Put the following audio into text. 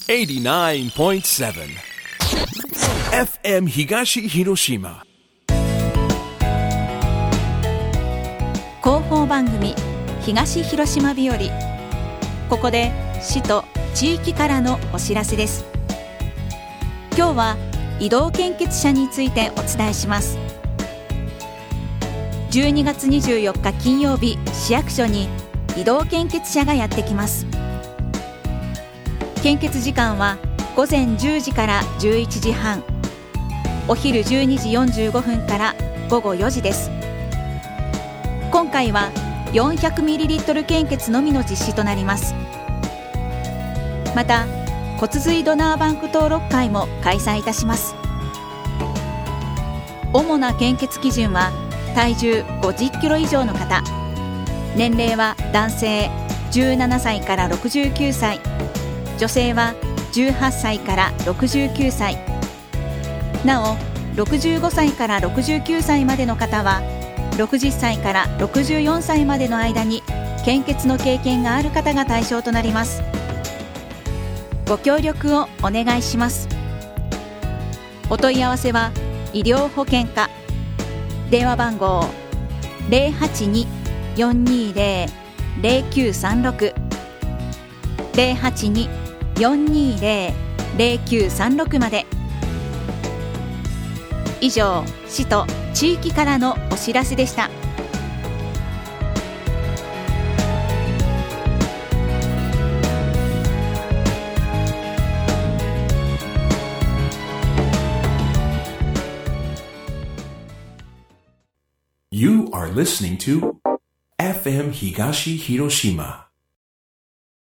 89.7 FM 東広島広報番組東広島日和。ここで市と地域からのお知らせです。今日は移動献血車についてお伝えします。12月24日金曜日、市役所に移動献血車がやってきます。献血時間は午前10時から11時半、お昼12時45分から午後4時です。今回は 400ml 献血のみの実施となります。また骨髄ドナーバンク登録会も開催いたします。主な献血基準は体重50キロ以上の方、年齢は男性17歳から69歳、女性は18歳から69歳。なお65歳から69歳までの方は60歳から64歳までの間に献血の経験がある方が対象となります。ご協力をお願いします。お問い合わせは医療保険課、電話番号 082-420-0936 082-420-0936 まで。以上、市と地域からのお知らせでした。 You are listening to FM 東広島